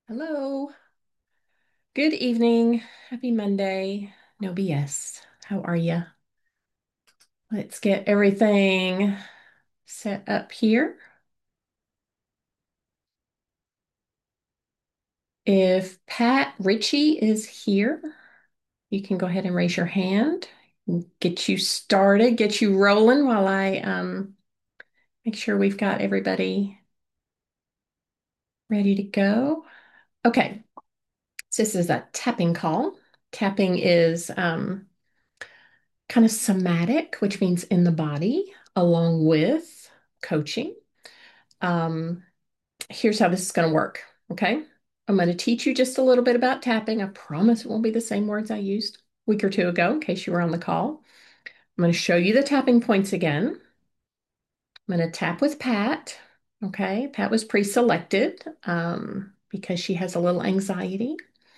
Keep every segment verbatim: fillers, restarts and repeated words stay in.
Hello. Good evening. Happy Monday. No B S. How are you? Let's get everything set up here. If Pat Ritchie is here, you can go ahead and raise your hand. Get you started, get you rolling while I um, make sure we've got everybody ready to go. Okay, so this is a tapping call. Tapping is um, kind of somatic, which means in the body, along with coaching. Um, Here's how this is going to work. Okay. I'm going to teach you just a little bit about tapping. I promise it won't be the same words I used a week or two ago in case you were on the call. I'm going to show you the tapping points again. I'm going to tap with Pat. Okay. Pat was pre-selected um, because she has a little anxiety.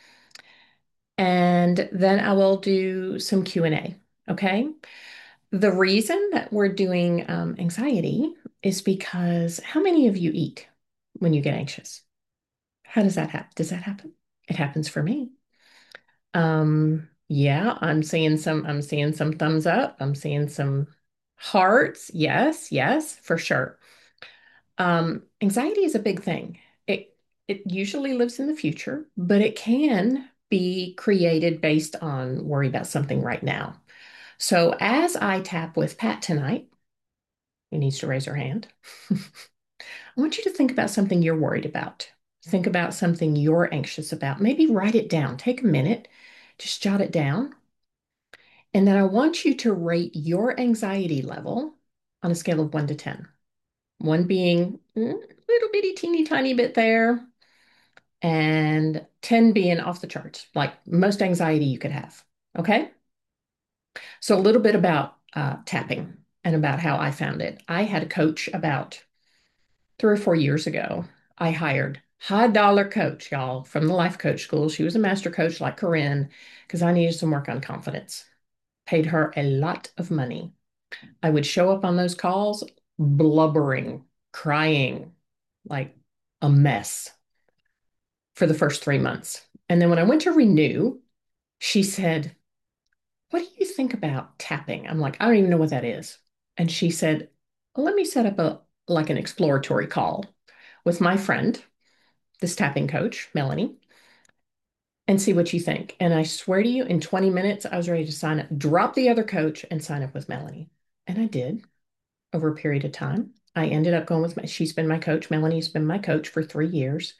And then I will do some Q and A. Okay. The reason that we're doing um, anxiety is because how many of you eat when you get anxious? How does that happen? Does that happen? It happens for me. Um, yeah, I'm seeing some, I'm seeing some thumbs up. I'm seeing some hearts. Yes, yes, for sure. Um, anxiety is a big thing. It it usually lives in the future, but it can be created based on worry about something right now. So as I tap with Pat tonight, who needs to raise her hand, I want you to think about something you're worried about. Think about something you're anxious about. Maybe write it down. Take a minute, just jot it down. And then I want you to rate your anxiety level on a scale of one to ten. One being mm, little bitty, teeny tiny bit there, and ten being off the charts, like most anxiety you could have. Okay. So a little bit about uh, tapping and about how I found it. I had a coach about three or four years ago. I hired high dollar coach, y'all, from the life coach school. She was a master coach like Corinne because I needed some work on confidence. Paid her a lot of money. I would show up on those calls blubbering, crying, like a mess for the first three months. And then when I went to renew, she said, "What do you think about tapping?" I'm like, "I don't even know what that is." And she said, "Well, let me set up a like an exploratory call with my friend, this tapping coach, Melanie, and see what you think." And I swear to you, in twenty minutes, I was ready to sign up, drop the other coach and sign up with Melanie. And I did over a period of time. I ended up going with my, she's been my coach. Melanie's been my coach for three years.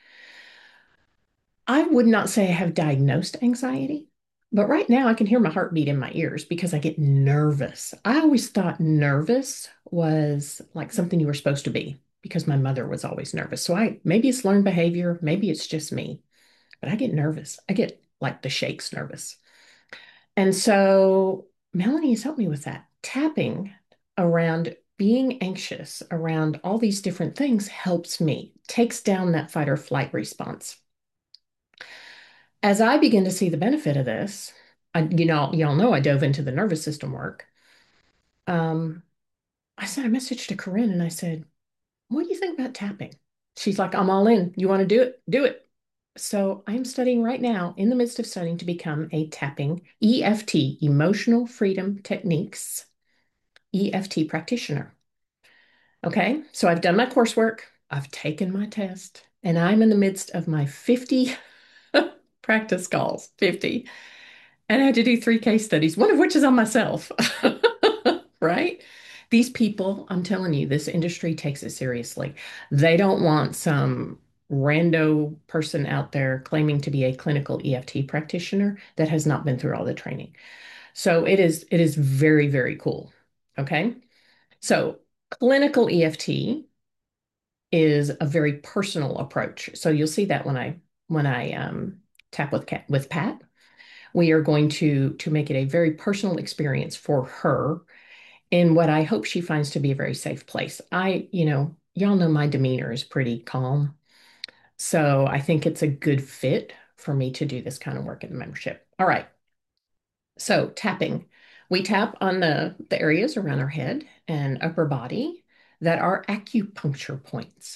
I would not say I have diagnosed anxiety, but right now I can hear my heartbeat in my ears because I get nervous. I always thought nervous was like something you were supposed to be because my mother was always nervous. So I maybe it's learned behavior, maybe it's just me, but I get nervous. I get like the shakes nervous. And so Melanie has helped me with that. Tapping around being anxious around all these different things helps me, takes down that fight or flight response. As I begin to see the benefit of this, I, you know, y'all know I dove into the nervous system work. Um, I sent a message to Corinne and I said, "What do you think about tapping?" She's like, "I'm all in. You want to do it? Do it." So I'm studying right now, in the midst of studying to become a tapping E F T, Emotional Freedom Techniques E F T practitioner. Okay, so I've done my coursework, I've taken my test, and I'm in the midst of my fifty practice calls, fifty. And I had to do three case studies, one of which is on myself, right? These people, I'm telling you, this industry takes it seriously. They don't want some rando person out there claiming to be a clinical E F T practitioner that has not been through all the training. So it is it is very, very cool. Okay. So clinical E F T is a very personal approach. So you'll see that when I when I um, tap with Kat, with Pat, we are going to to make it a very personal experience for her in what I hope she finds to be a very safe place. I, you know, y'all know my demeanor is pretty calm, so I think it's a good fit for me to do this kind of work in the membership. All right. So tapping, we tap on the the areas around our head and upper body that are acupuncture points.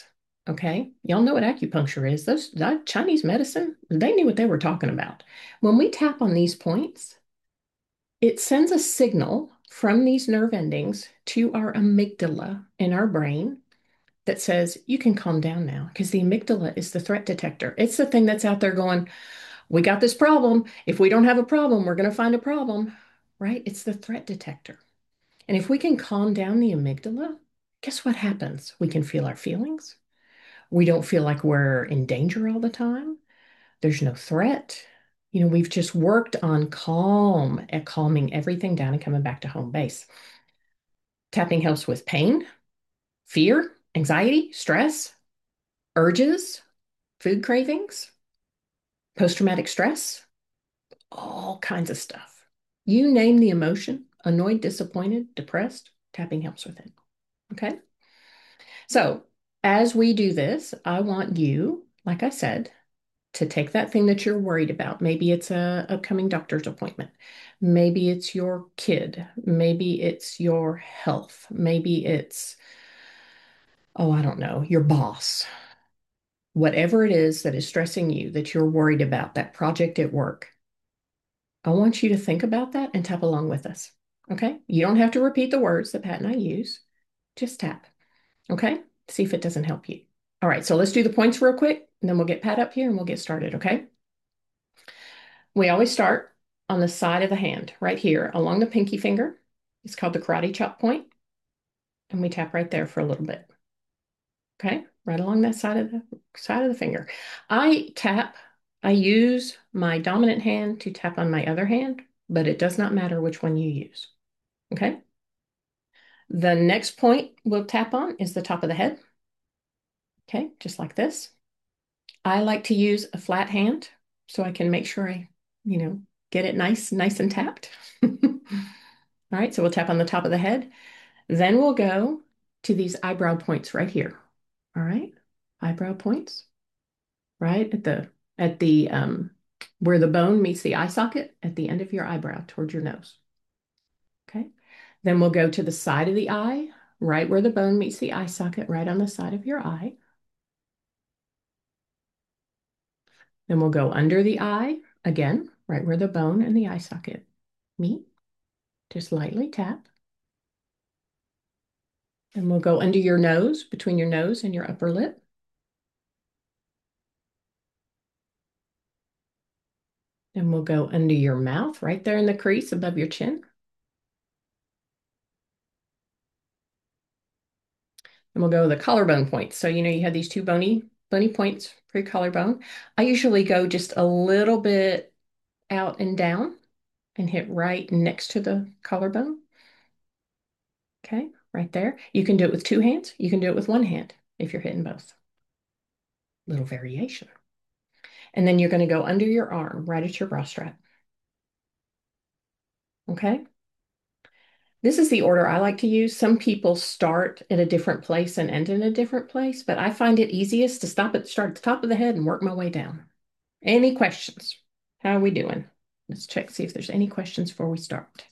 Okay. Y'all know what acupuncture is. Those that Chinese medicine, they knew what they were talking about. When we tap on these points, it sends a signal from these nerve endings to our amygdala in our brain that says, you can calm down now, because the amygdala is the threat detector. It's the thing that's out there going, we got this problem. If we don't have a problem, we're going to find a problem, right? It's the threat detector. And if we can calm down the amygdala, guess what happens? We can feel our feelings. We don't feel like we're in danger all the time. There's no threat. You know, we've just worked on calm at calming everything down and coming back to home base. Tapping helps with pain, fear, anxiety, stress, urges, food cravings, post-traumatic stress, all kinds of stuff. You name the emotion, annoyed, disappointed, depressed, tapping helps with it. Okay. So as we do this, I want you, like I said, to take that thing that you're worried about. Maybe it's a upcoming doctor's appointment. Maybe it's your kid. Maybe it's your health. Maybe it's, oh, I don't know, your boss. Whatever it is that is stressing you, that you're worried about, that project at work, I want you to think about that and tap along with us. Okay? You don't have to repeat the words that Pat and I use. Just tap. Okay? See if it doesn't help you. All right, so let's do the points real quick, and then we'll get Pat up here and we'll get started. Okay? We always start on the side of the hand, right here along the pinky finger. It's called the karate chop point, and we tap right there for a little bit. Okay, right along that side of the side of the finger. I tap, I use my dominant hand to tap on my other hand, but it does not matter which one you use. Okay. The next point we'll tap on is the top of the head. Okay, just like this. I like to use a flat hand so I can make sure I, you know, get it nice, nice and tapped. All right, so we'll tap on the top of the head. Then we'll go to these eyebrow points right here. All right, eyebrow points right at the at the um where the bone meets the eye socket at the end of your eyebrow towards your nose. Okay. Then we'll go to the side of the eye, right where the bone meets the eye socket, right on the side of your eye. Then we'll go under the eye again, right where the bone and the eye socket meet. Just lightly tap. And we'll go under your nose, between your nose and your upper lip. And we'll go under your mouth, right there in the crease above your chin. And we'll go the collarbone points. So, you know, you have these two bony, bony points for your collarbone. I usually go just a little bit out and down and hit right next to the collarbone. Okay, right there. You can do it with two hands. You can do it with one hand if you're hitting both. Little variation. And then you're going to go under your arm, right at your bra strap. Okay. This is the order I like to use. Some people start at a different place and end in a different place, but I find it easiest to stop at start at the top of the head and work my way down. Any questions? How are we doing? Let's check, see if there's any questions before we start.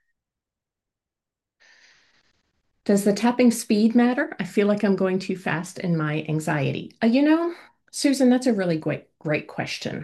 Does the tapping speed matter? I feel like I'm going too fast in my anxiety. Uh, you know, Susan, that's a really great, great question.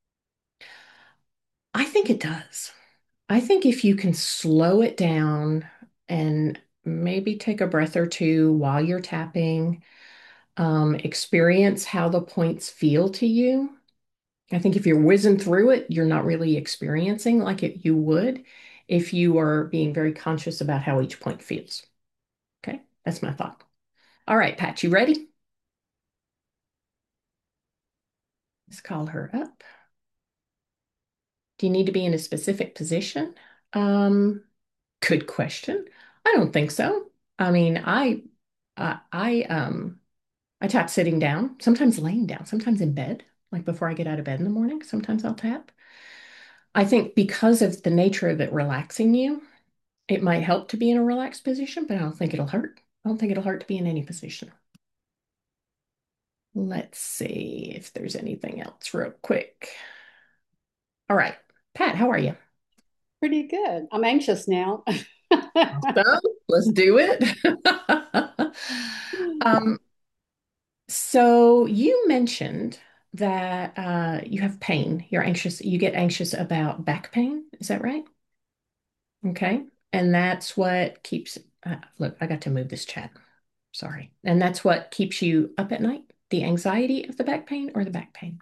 I think it does. I think if you can slow it down and maybe take a breath or two while you're tapping, um, experience how the points feel to you. I think if you're whizzing through it, you're not really experiencing like it you would if you are being very conscious about how each point feels. Okay, that's my thought. All right, Pat, you ready? Let's call her up. Do you need to be in a specific position? Um, good question. I don't think so. I mean, I, I, I, um, I tap sitting down, sometimes laying down, sometimes in bed, like before I get out of bed in the morning. Sometimes I'll tap. I think because of the nature of it relaxing you, it might help to be in a relaxed position, but I don't think it'll hurt. I don't think it'll hurt to be in any position. Let's see if there's anything else real quick. All right. Pat, how are you? Pretty good. I'm anxious now. Awesome. Let's do it. Um, So you mentioned that uh, you have pain. You're anxious. You get anxious about back pain. Is that right? Okay. And that's what keeps, uh, look, I got to move this chat. Sorry. And that's what keeps you up at night? The anxiety of the back pain or the back pain?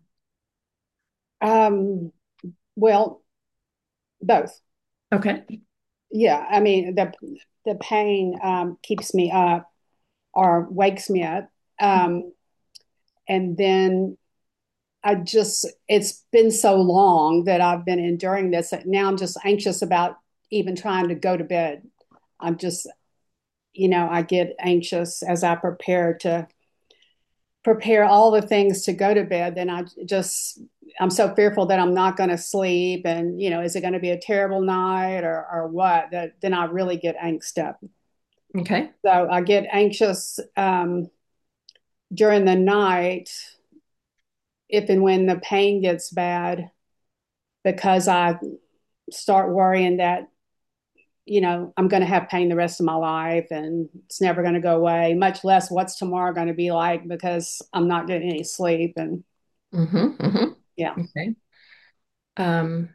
Um, well, both. Okay. Yeah, I mean the the pain um, keeps me up or wakes me up, um, and then I just it's been so long that I've been enduring this that now I'm just anxious about even trying to go to bed. I'm just, you know, I get anxious as I prepare to prepare all the things to go to bed. Then I just I'm so fearful that I'm not going to sleep, and you know, is it going to be a terrible night or or what? That then I really get angst up. Okay. So I get anxious um, during the night if and when the pain gets bad because I start worrying that you know, I'm going to have pain the rest of my life and it's never going to go away, much less what's tomorrow going to be like because I'm not getting any sleep. And Mm-hmm. yeah, Mm-hmm. Okay. Um,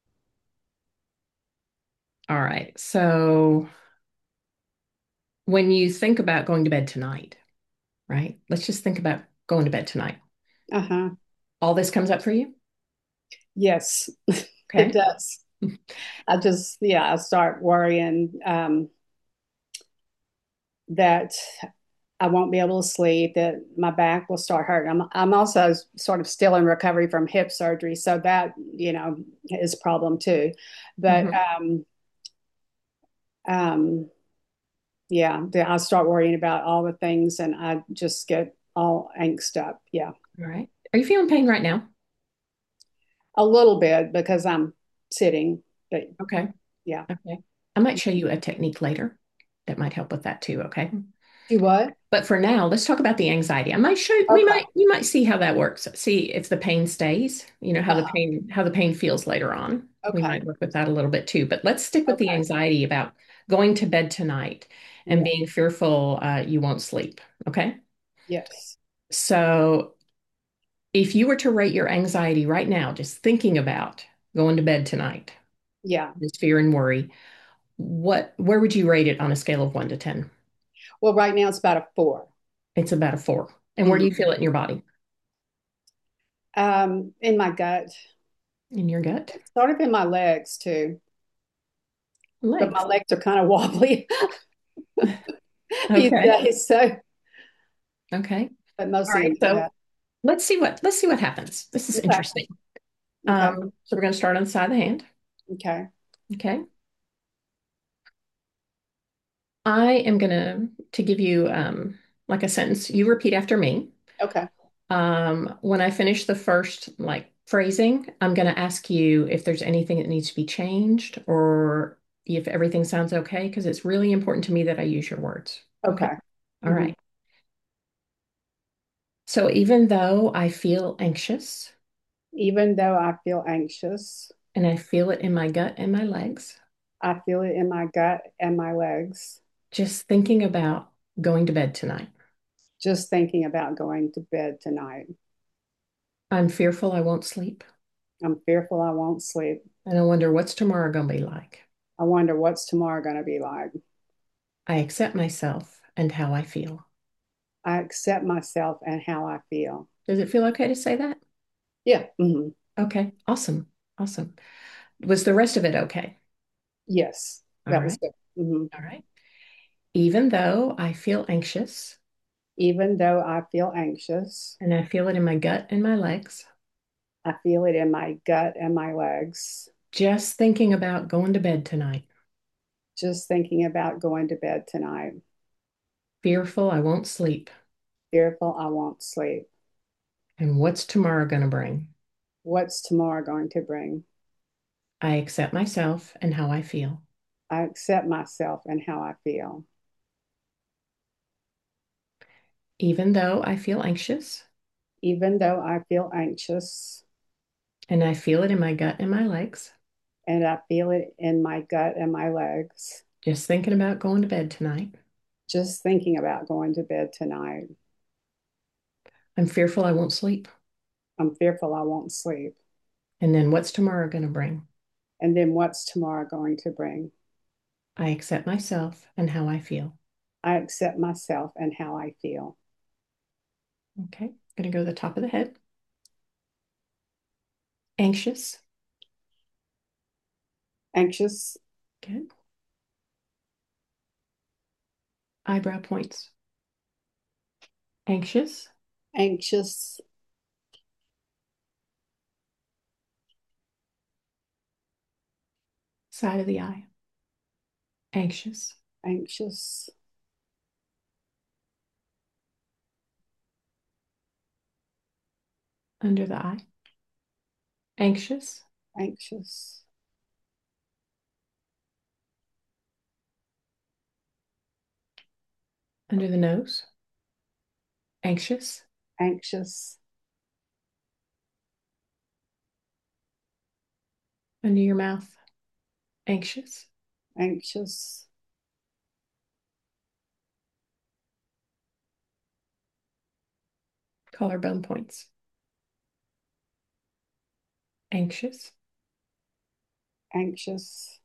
all right. So when you think about going to bed tonight, right? Let's just think about going to bed tonight. uh-huh. All this comes up for you? Yes, it Okay. does. I just, yeah, I start worrying um, that I won't be able to sleep, that my back will start hurting. I'm, I'm also sort of still in recovery from hip surgery. So that, you know, is a problem too. But Mm-hmm. um, um, yeah, the, I start worrying about all the things and I just get all angst up. Yeah, All right. Are you feeling pain right now? a little bit because I'm sitting, but Okay. yeah. Okay. I might show you a technique later that might help with that too. Okay. Do what? But for now, let's talk about the anxiety. I might show we Okay. might you might see how that works. See if the pain stays, you know, how the Uh-huh. pain how the pain feels later on. We Okay. might work with that a little bit too. But let's stick with the Okay. anxiety about going to bed tonight and Yeah. being fearful uh, you won't sleep. Okay. Yes. So if you were to rate your anxiety right now, just thinking about going to bed tonight, Yeah. this fear and worry, what where would you rate it on a scale of one to ten? Well, right now it's about a four. It's about a four. And where do you Mhm. feel it in your body? Um, in my gut, In your gut? sort of in my legs too, but my Legs. legs are kind of wobbly these Okay. days. So, Okay. but All mostly in right. my So gut. let's see what let's see what happens. This is Okay. interesting. Okay. Um, so we're going to start on the side of the hand. Okay. Okay. I am going to to give you um like a sentence. You repeat after me. Okay. Um, when I finish the first like phrasing, I'm going to ask you if there's anything that needs to be changed or if everything sounds okay, because it's really important to me that I use your words. Okay. Okay. All Mhm. right. So even though I feel anxious Even though I feel anxious, and I feel it in my gut and my legs, I feel it in my gut and my legs. just thinking about going to bed tonight. Just thinking about going to bed tonight. I'm fearful I won't sleep, I'm fearful I won't sleep. and I wonder what's tomorrow going to be like. I wonder what's tomorrow going to be like. I accept myself and how I feel. I accept myself and how I feel. Does it feel okay to say that? Yeah. Hmm. Okay, awesome. Awesome. Was the rest of it okay? Yes. All That was right. good. Hmm. All right. Even though I feel anxious Even though I feel anxious, and I feel it in my gut and my legs, I feel it in my gut and my legs. just thinking about going to bed tonight, Just thinking about going to bed tonight. fearful I won't sleep, Fearful I won't sleep. and what's tomorrow going to bring? What's tomorrow going to bring? I accept myself and how I feel. I accept myself and how I feel. Even though I feel anxious Even though I feel anxious and I feel it in my gut and my legs, and I feel it in my gut and my legs, just thinking about going to bed tonight, just thinking about going to bed tonight. I'm fearful I won't sleep. I'm fearful I won't sleep. And then what's tomorrow going to bring? And then what's tomorrow going to bring? I accept myself and how I feel. I accept myself and how I feel. Okay. Going to go to the top of the head. Anxious. Anxious, Good. Eyebrow points. Anxious. anxious, Side of the eye. Anxious. anxious, Under the eye. Anxious. anxious, Under the nose. Anxious. anxious, Under your mouth. Anxious. anxious, Collarbone points. Anxious. anxious,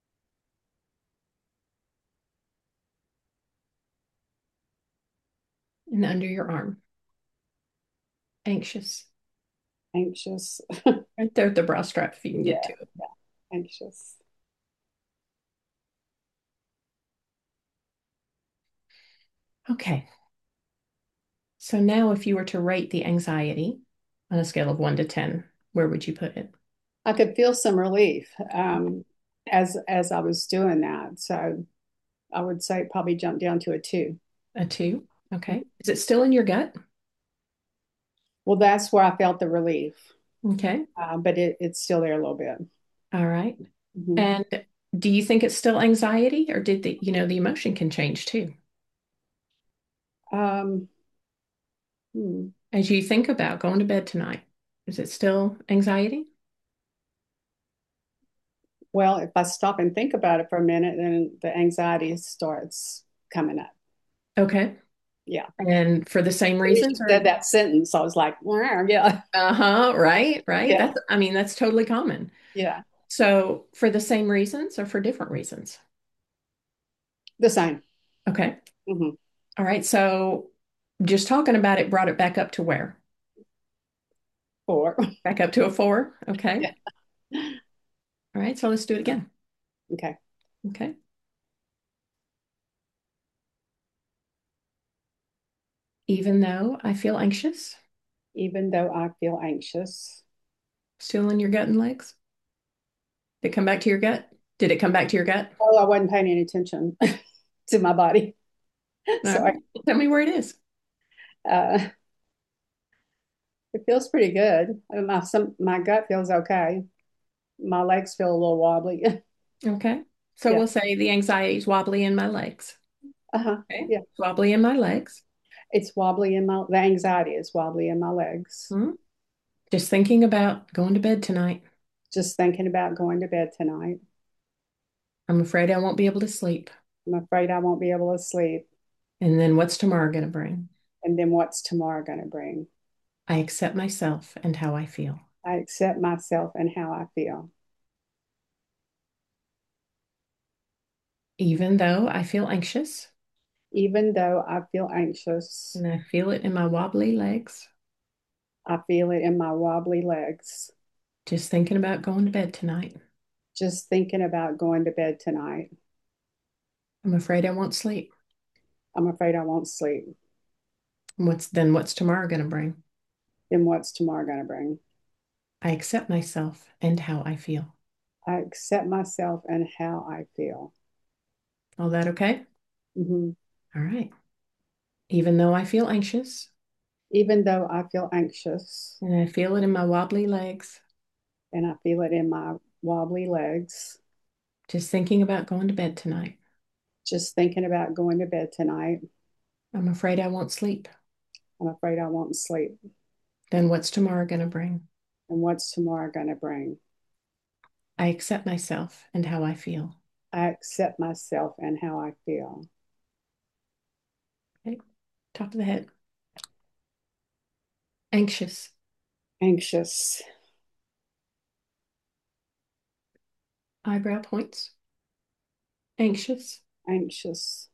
And under your arm. Anxious. anxious. Right there at the bra strap if you can get Yeah, to it. yeah, anxious. Okay. So now if you were to rate the anxiety on a scale of one to ten, where would you put it? I could feel some relief um, as as I was doing that. So I would say it probably jumped down to a two. A two. Okay. Is it still in your gut? Well, that's where I felt the relief, Okay. uh, but it, it's still there a little bit. All right. Mhm. And do you think it's still anxiety or did the, you know, the emotion can change too? Um, hmm. As you think about going to bed tonight, is it still anxiety? Well, if I stop and think about it for a minute, then the anxiety starts coming up. Okay. Yeah. And for the same When you reasons or said that sentence, I was like, "Wow, yeah, uh-huh, right, right. yeah, That's I mean, that's totally common. yeah, So for the same reasons or for different reasons? the same." Okay. Hmm. All right. So just talking about it brought it back up to where? Four. Back up to a four. Okay. Yeah. All right. So let's do it again. Okay. Okay. Even though I feel anxious, Even though I feel anxious, still in your gut and legs. Did it come back to your gut? Did it come back to your gut? oh, I wasn't paying any attention to my body. All So right. Tell me where it is. I, uh, it feels pretty good. Uh, My some my gut feels okay. My legs feel a little wobbly. Okay. So Yeah. we'll say the anxiety is wobbly in my legs. Uh-huh. Okay. Yeah. Wobbly in my legs. It's wobbly in my, the anxiety is wobbly in my legs. Hmm. Just thinking about going to bed tonight. Just thinking about going to bed tonight. I'm afraid I won't be able to sleep. I'm afraid I won't be able to sleep. And then what's tomorrow going to bring? And then what's tomorrow going to bring? I accept myself and how I feel. I accept myself and how I feel. Even though I feel anxious Even though I feel anxious, and I feel it in my wobbly legs, I feel it in my wobbly legs. just thinking about going to bed tonight. Just thinking about going to bed tonight. I'm afraid I won't sleep. I'm afraid I won't sleep. What's then what's tomorrow going to bring? Then what's tomorrow going to bring? I accept myself and how I feel. I accept myself and how I feel. All that okay? Hmm. All right. Even though I feel anxious Even though I feel anxious and I feel it in my wobbly legs, and I feel it in my wobbly legs, just thinking about going to bed tonight. just thinking about going to bed tonight, I'm afraid I won't sleep. I'm afraid I won't sleep. Then what's tomorrow going to bring? And what's tomorrow going to bring? I accept myself and how I feel. I accept myself and how I feel. Okay. Top of the head. Anxious. Anxious. Eyebrow points. Anxious. Anxious.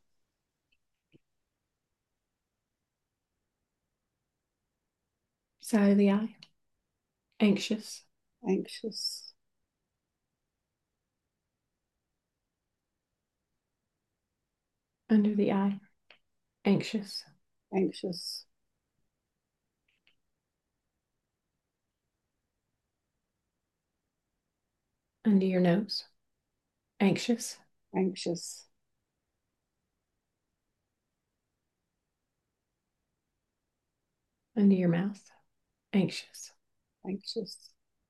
Side of the eye. Anxious. Anxious. Under the eye. Anxious. Anxious. Under your nose. Anxious. Anxious. Under your mouth. Anxious. Anxious.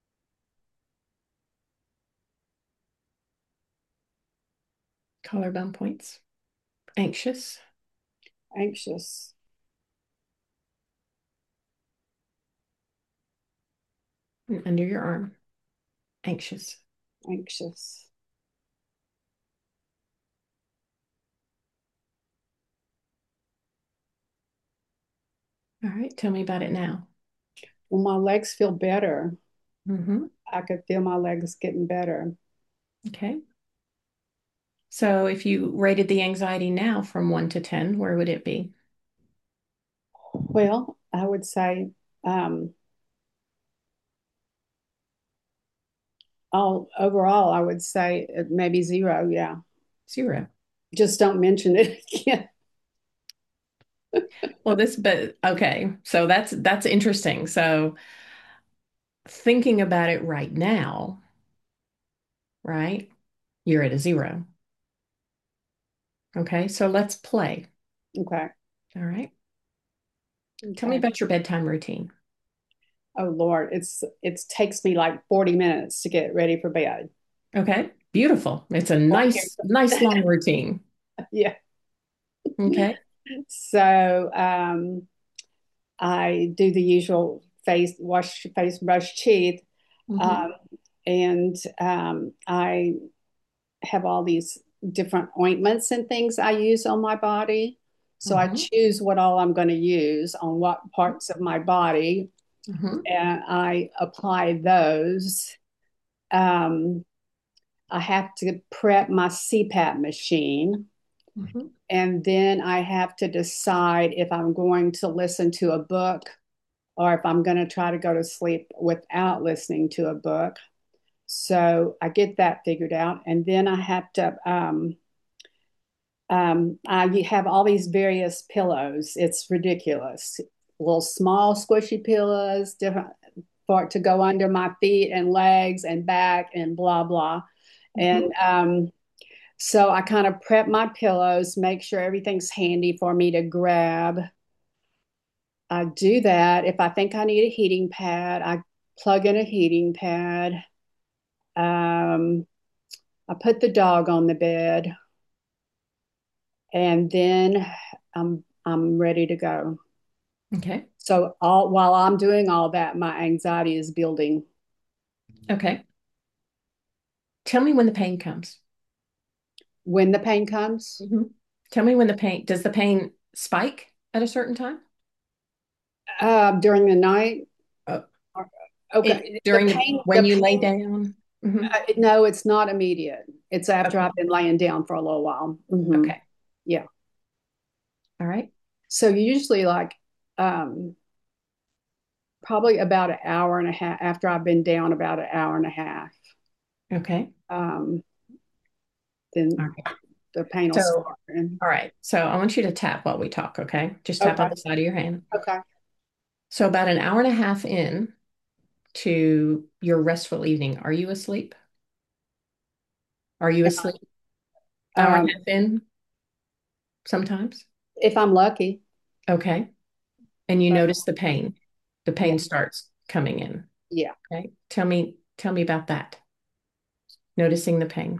Collarbone points. Anxious. Anxious. And under your arm. Anxious. Anxious. All right. Tell me about it now. Well, my legs feel better. Mm-hmm. I could feel my legs getting better. Okay. So if you rated the anxiety now from one to ten, where would it be? Well, I would say um, all overall, I would say it maybe zero. Yeah. Zero. Just don't mention it again. Well, this, but okay. So that's that's interesting. So thinking about it right now, right? You're at a zero. Okay. So let's play. Okay. All right. Tell me Okay. about your bedtime routine. Oh Lord, it's it takes me like forty minutes to get ready for bed. Okay. Beautiful. It's a Well, nice, nice here's- long routine. yeah. Okay. So um, I do the usual face wash, face, brush teeth, Mm-hmm. um, and um, I have all these different ointments and things I use on my body. So I Mm-hmm. choose what all I'm going to use on what parts of my body, Mm-hmm. and I apply those. Um, I have to prep my C PAP machine. Mm-hmm. And then I have to decide if I'm going to listen to a book or if I'm going to try to go to sleep without listening to a book. So I get that figured out. And then I have to, um, um, I have all these various pillows. It's ridiculous. Little small squishy pillows, different for it to go under my feet and legs and back and blah, blah. And Mm-hmm. um, so I kind of prep my pillows, make sure everything's handy for me to grab. I do that. If I think I need a heating pad, I plug in a heating pad. Um, I put the dog on the bed, and then I'm I'm ready to go. Okay. So all while I'm doing all that, my anxiety is building. Okay. Tell me when the pain comes. When the pain comes, Mm-hmm. Tell me when the pain, does the pain spike at a certain time? uh, during the night, Uh, it okay, the during the pain, when the you lay pain. down? Hmm. Uh, no, it's not immediate. It's after Okay. I've been laying down for a little while. Hmm. Okay. Yeah. All right. So usually like um, probably about an hour and a half after I've been down about an hour and a half, Okay. um, All then right. the pain will So, start. And, all right. So I want you to tap while we talk, okay? Just tap on okay. the side of your hand. Okay. So about an hour and a half in to your restful evening, are you asleep? Are you asleep? Hour and Um, a half in sometimes? if I'm lucky. Okay. And you But notice the pain. The yeah. pain starts coming in. Yeah. Okay. Tell me, tell me about that. Noticing the pain.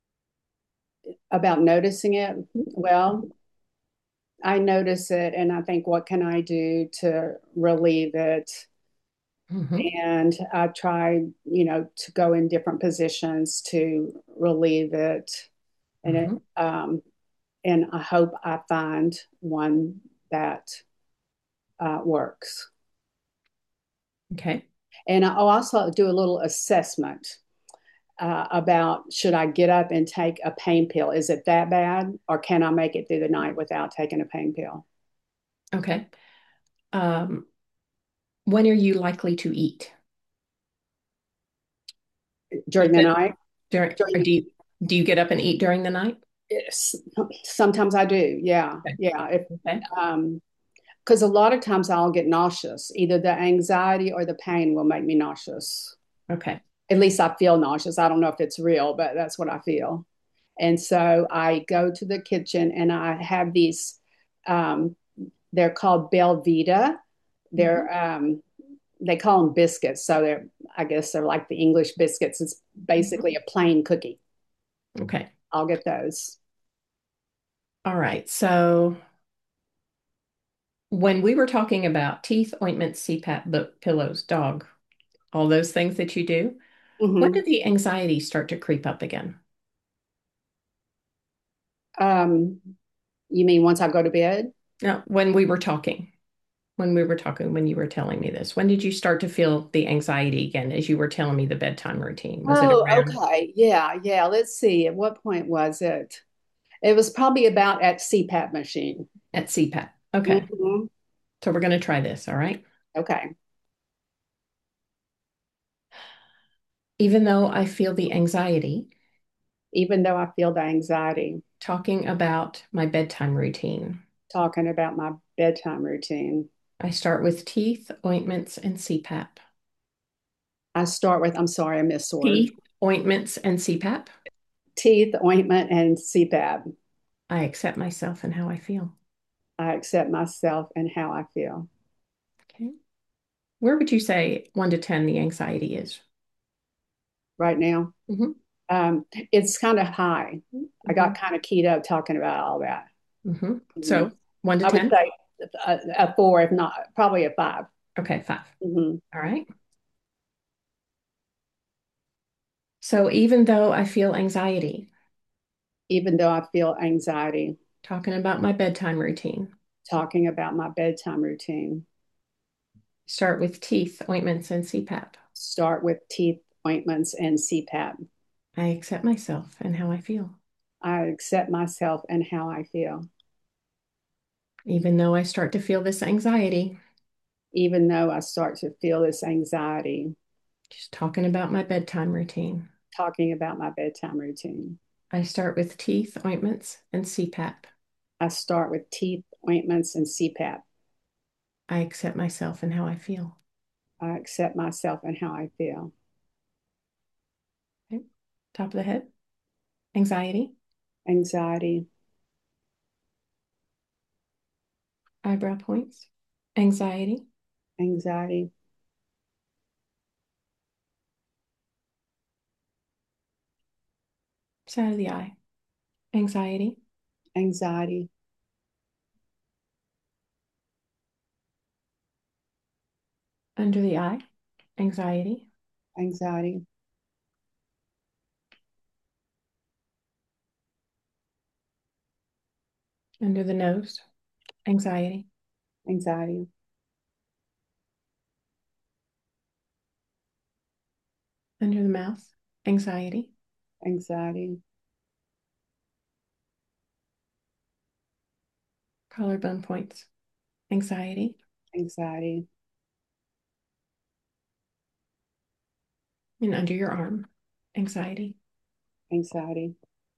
About noticing it. Well, I notice it and I think, what can I do to relieve it? Mm-hmm. And I try, you know, to go in different positions to relieve it. And it, Mm-hmm. um, and I hope I find one that uh, works. Okay. And I'll also do a little assessment uh, about should I get up and take a pain pill? Is it that bad? Or can I make it through the night without taking a pain pill Okay. Um, when are you likely to eat? You during the said night? during, or During do you do you get up and eat during the night? Yes, sometimes I do. Yeah, Okay. yeah. If Okay. um, because a lot of times I'll get nauseous. Either the anxiety or the pain will make me nauseous. Okay. At least I feel nauseous. I don't know if it's real, but that's what I feel. And so I go to the kitchen and I have these. Um, they're called Belvita. Hmm. They're um, they call them biscuits. So they're I guess they're like the English biscuits. It's basically Hmm. a plain cookie. Okay. I'll get those All right. So when we were talking about teeth, ointments, C PAP, book, pillows, dog, all those things that you do, when hmm did the anxiety start to creep up again? Um, you mean once I go to bed? No, when we were talking, when we were talking, when you were telling me this, when did you start to feel the anxiety again as you were telling me the bedtime routine? Was it Oh, around okay. Yeah, yeah. Let's see. At what point was it? It was probably about at C PAP machine. at C PAP? Okay. hmm So we're going to try this, all right? Okay. Even though I feel the anxiety, Even though I feel the anxiety talking about my bedtime routine, talking about my bedtime routine, I start with teeth, ointments, and C PAP. I start with, I'm sorry, I missed a word. Teeth, ointments, and C PAP. Teeth, ointment, and C PAP. I accept myself and how I feel. I accept myself and how I feel Okay. Where would you say one to ten the anxiety is? right now. Hmm. Um, it's kind of high. I got Hmm. kind of keyed up talking about all that. Hmm. hmm So one to I would ten? say a, a four, if not, probably a five. Okay, five. hmm All right. So even though I feel anxiety, Even though I feel anxiety, talking about my bedtime routine, talking about my bedtime routine. start with teeth, ointments, and C PAP. Start with teeth, ointments, and C PAP. I accept myself and how I feel, I accept myself and how I feel, even though I start to feel this anxiety. even though I start to feel this anxiety, Just talking about my bedtime routine. talking about my bedtime routine. I start with teeth, ointments, and C PAP. I start with teeth, ointments, and C PAP. I accept myself and how I feel. I accept myself and how I feel. Okay. Top of the head, anxiety, Anxiety, eyebrow points, anxiety, anxiety, side of the eye, anxiety, anxiety, under the eye, anxiety, anxiety, under the nose, anxiety, anxiety. under the mouth, anxiety, Anxiety, collarbone points, anxiety, anxiety, and under your arm, anxiety. anxiety.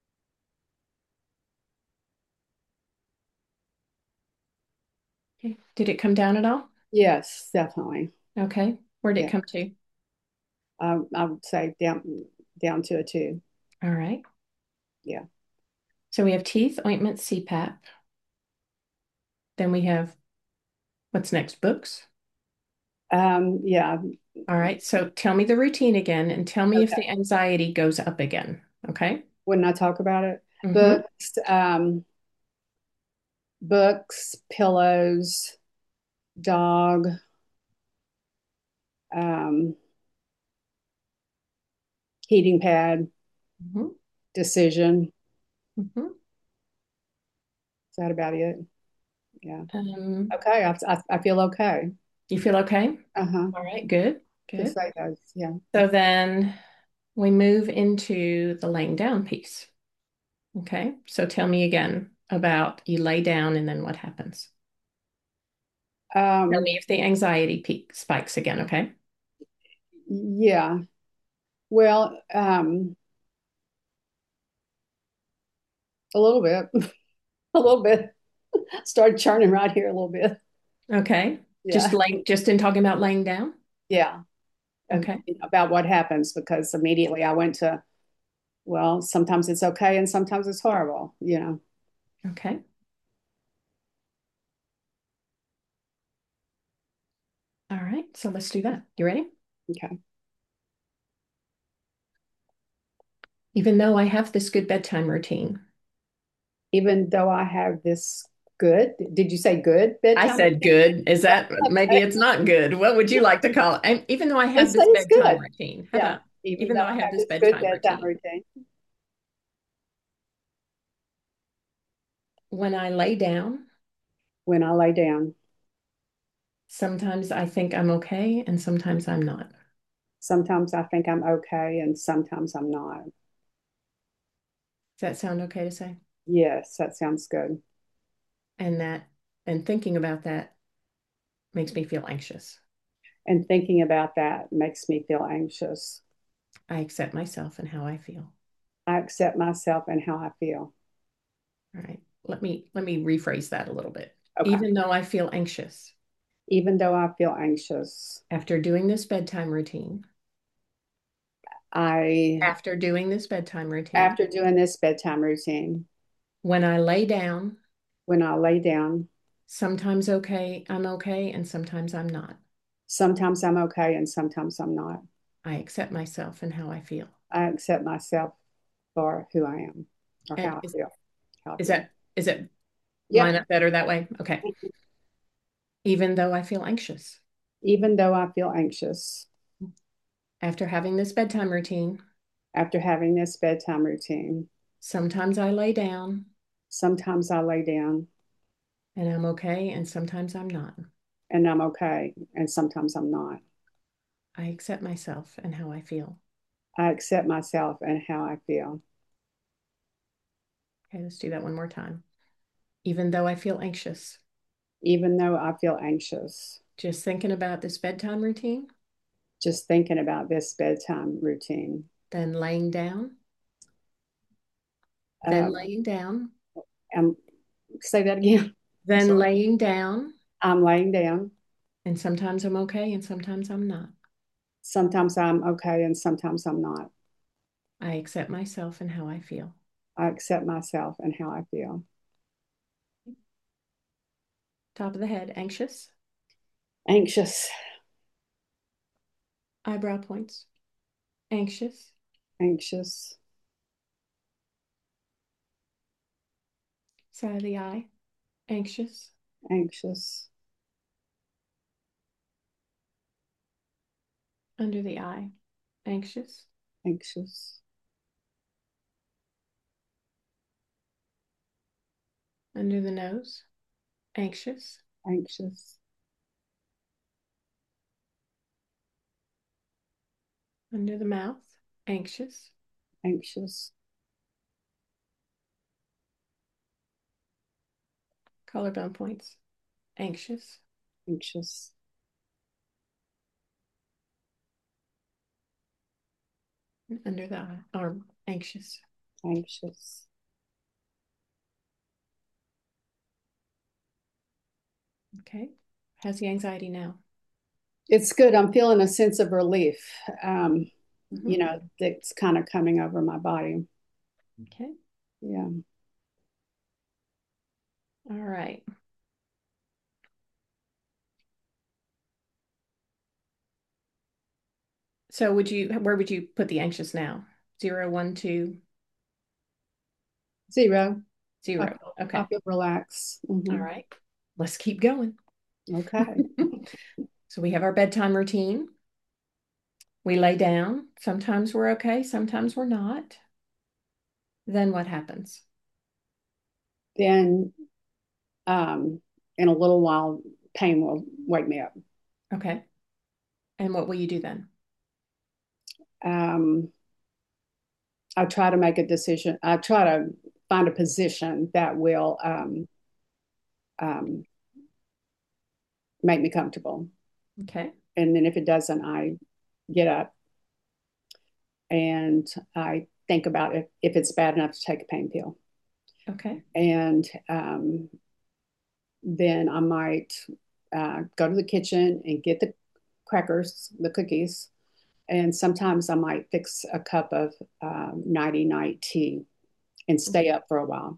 Okay. Did it come down at all? Yes, definitely. Okay. Where'd it Yeah. come to? Um, I would say down down to a two. All right. Yeah. So we have teeth, ointment, C PAP. Then we have what's next? Books. Um, yeah. All right. So tell me the routine again and tell me if Okay. the anxiety goes up again. Okay. Wouldn't I talk about it? Mm-hmm. Books, um, books, pillows, dog, um, heating pad, Mm-hmm. decision. Mm-hmm. Is that about it? Yeah. Um, Okay. I, I, I feel okay. You feel okay? Uh-huh. All right, good, Just good. say those. Yeah. So then we move into the laying down piece. Okay, so tell me again about you lay down and then what happens. Tell Um, me if the anxiety peak spikes again, okay? yeah. Well, um, a little bit, a little bit. Started churning right here a little bit. Okay. Just Yeah. like just in talking about laying down. Yeah. And Okay. about what happens because immediately I went to, well, sometimes it's okay and sometimes it's horrible, you know. Okay. All right. So let's do that. You ready? Okay. Even though I have this good bedtime routine. Even though I have this good, did you say good I bedtime said routine? good. Is that maybe Okay. it's not good? What would you like to call it? And even though I have Let's say this it's bedtime good. routine. How Yeah. about Even even though though I I have have this this good bedtime bedtime routine? routine. When I lay down, When I lay down, sometimes I think I'm okay and sometimes I'm not. sometimes I think I'm okay and sometimes I'm not. Does that sound okay to say? Yes, that sounds good. And that and thinking about that makes me feel anxious. And thinking about that makes me feel anxious. I accept myself and how I feel. I accept myself and how I feel. All right. Let me let me rephrase that a little bit. Okay. Even though I feel anxious Even though I feel anxious, after doing this bedtime routine, I, after doing this bedtime routine, after doing this bedtime routine, when I lay down, when I lay down, sometimes okay, I'm okay, and sometimes I'm not. sometimes I'm okay and sometimes I'm not. I accept myself and how I feel. I accept myself for who I am or And how I is, feel. How I is feel. that is it line Yep. up better that way? Okay. Even though I feel anxious Even though I feel anxious after having this bedtime routine, after having this bedtime routine, sometimes I lay down sometimes I lay down and I'm okay, and sometimes I'm not. and I'm okay and sometimes I'm not. I accept myself and how I feel. I accept myself and how I feel. Okay, let's do that one more time. Even though I feel anxious, Even though I feel anxious, just thinking about this bedtime routine, just thinking about this bedtime routine. then laying down, then Um, laying down, and say that again. I'm then sorry. laying down, I'm laying down. and sometimes I'm okay and sometimes I'm not. Sometimes I'm okay and sometimes I'm not. I accept myself and how I feel. I accept myself and how I feel. Top of the head, anxious, Anxious, eyebrow points, anxious, anxious, side of the eye, anxious, anxious, under the eye, anxious, anxious, under the nose, anxious, anxious, under the mouth, anxious, anxious, collarbone points, anxious, anxious, under the eye, arm, anxious. anxious. Okay. How's the anxiety now? It's good. I'm feeling a sense of relief, um, you Mhm. know, that's kind of coming over my body. Okay. Yeah. All right. So would you, where would you put the anxious now? Zero, one, two, Zero. I zero. feel, I Okay. feel relaxed. All Hmm. right. Let's keep going. Okay. So we have our bedtime routine. We lay down. Sometimes we're okay, sometimes we're not. Then what happens? Then, um, in a little while, pain will wake me up. Okay. And what will you do then? Um, I try to make a decision. I try to find a position that will um, um, make me comfortable. Okay. And then if it doesn't, I get up and I think about if, if it's bad enough to take a pain pill. Okay. And um, then I might uh, go to the kitchen and get the crackers, the cookies, and sometimes I might fix a cup of um, nighty night tea and stay Okay. up for a while.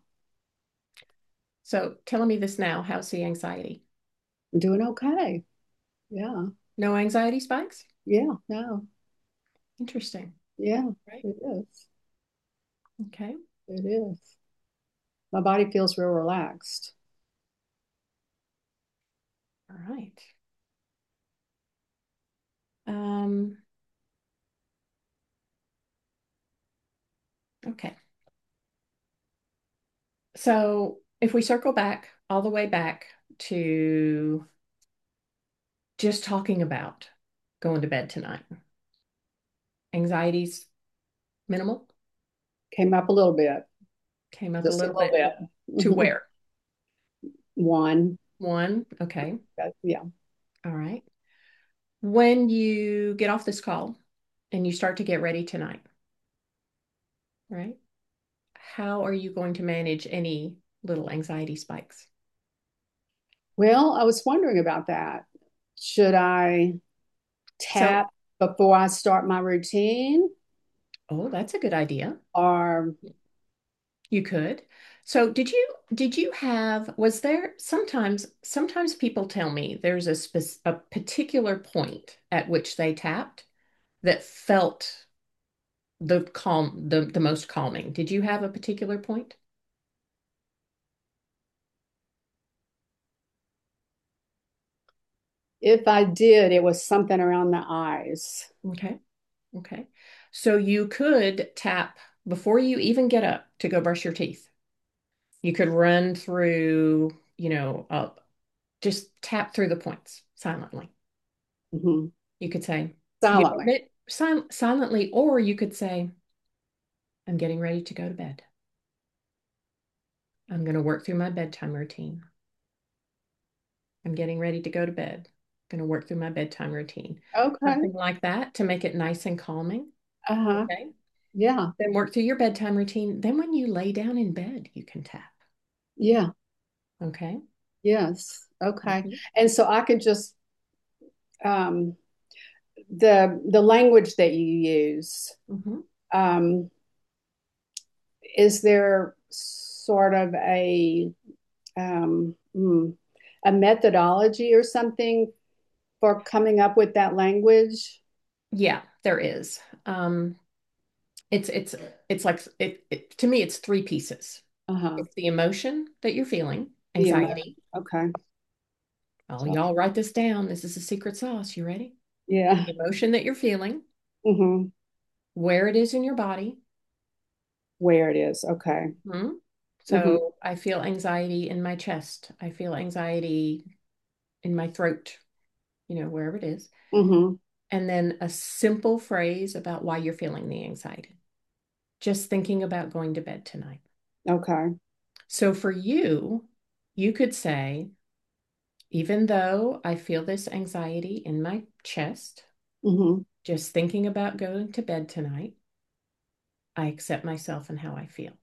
So telling me this now, how's the anxiety? I'm doing okay. Yeah, No anxiety spikes? yeah, no, Interesting. yeah, Right. it is. Okay. It is. My body feels real relaxed. All right. Um, okay. So if we circle back all the way back to just talking about going to bed tonight, anxiety's minimal, Came up a little bit, came up a just a little little bit to bit. where? One, One. Okay. yeah. All right. When you get off this call and you start to get ready tonight, right? How are you going to manage any little anxiety spikes? Well, I was wondering about that. Should I So, tap before I start my routine oh, that's a good idea. or You could. So, did you did you have was there sometimes sometimes people tell me there's a spec, a particular point at which they tapped that felt the calm the the most calming. Did you have a particular point? if I did, it was something around the eyes. Okay. Okay. So you could tap before you even get up to go brush your teeth. You could run through, you know, up, just tap through the points silently. Mhm. You could say, you know, Silently. it- sil silently, or you could say, I'm getting ready to go to bed. I'm going to work through my bedtime routine. I'm getting ready to go to bed. I'm going to work through my bedtime routine. Okay. Something like that to make it nice and calming. Uh-huh. Okay. Yeah. Then work through your bedtime routine. Then when you lay down in bed, you can tap. Yeah. Okay. Yes. Okay. Mhm. And so I could just um the the language that you use, Mhm. um, is there sort of a um, hmm, a methodology or something for coming up with that language? Yeah, there is. Um, it's it's it's like it, it to me, it's three pieces. Uh-huh. It's the emotion that you're feeling, The emotion. anxiety. Okay. Oh, So, y'all write this down. This is a secret sauce. You ready? yeah. The emotion that you're feeling, Hmm. where it is in your body. Where it is. Okay. Mhm. Hmm. So I feel anxiety in my chest. I feel anxiety in my throat, you know, wherever it is. Hmm. And then a simple phrase about why you're feeling the anxiety. Just thinking about going to bed tonight. Okay. So for you, you could say, even though I feel this anxiety in my chest, Hmm. just thinking about going to bed tonight, I accept myself and how I feel.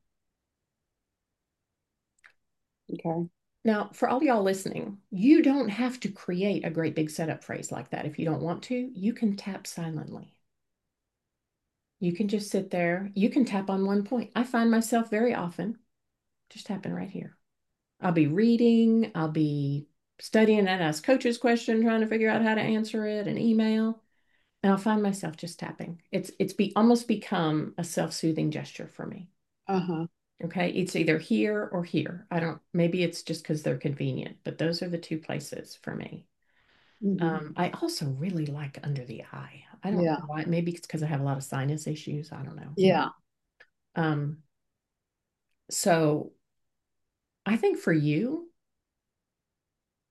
Okay. Now, for all y'all listening, you don't have to create a great big setup phrase like that if you don't want to. You can tap silently. You can just sit there. You can tap on one point. I find myself very often just tapping right here. I'll be reading, I'll be studying and ask coaches question, trying to figure out how to answer it, an email, and I'll find myself just tapping. It's it's be almost become a self-soothing gesture for me. Uh-huh. Okay, it's either here or here. I don't, maybe it's just because they're convenient, but those are the two places for me. Hmm. Um, I also really like under the eye. I don't know Yeah. why. Maybe it's because I have a lot of sinus issues. I don't know. Yeah. Um, so I think for you,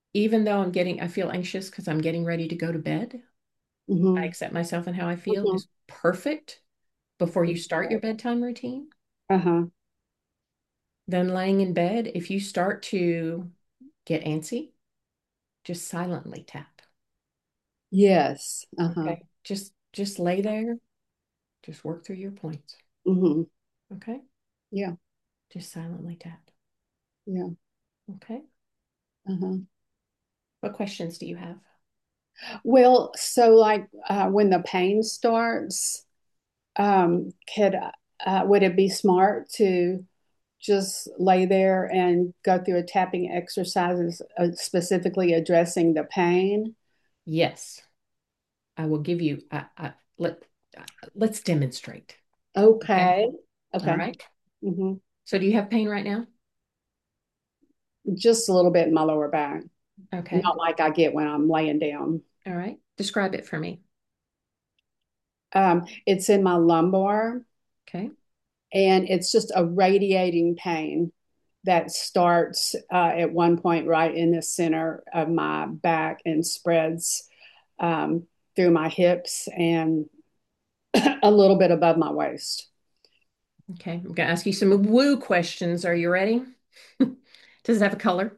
Even though I'm getting, I feel anxious because I'm getting ready to go to bed, I Mm-hmm. accept myself and how I feel Mm-hmm. is perfect before you start your bedtime routine. Uh-huh. Then laying in bed, if you start to get antsy, just silently tap. Yes. Uh-huh. Okay. Just just lay there, just work through your points. Mm-hmm. Okay? Yeah. Just silently tap. Yeah. Okay? Uh-huh. What questions do you have? Well, so like uh, when the pain starts, um, could uh, would it be smart to just lay there and go through a tapping exercises uh, specifically addressing the pain? Yes, I will give you I, I, let uh, let's demonstrate. Okay. Okay. All Okay. right. Hmm. So do you have pain right now? Just a little bit in my lower back, Okay. not like I get when I'm laying down. All right. Describe it for me. Um, it's in my lumbar, Okay. and it's just a radiating pain that starts uh, at one point right in the center of my back and spreads um, through my hips and a little bit above my waist. Okay. I'm going to ask you some woo questions. Are you ready? Does it have a color?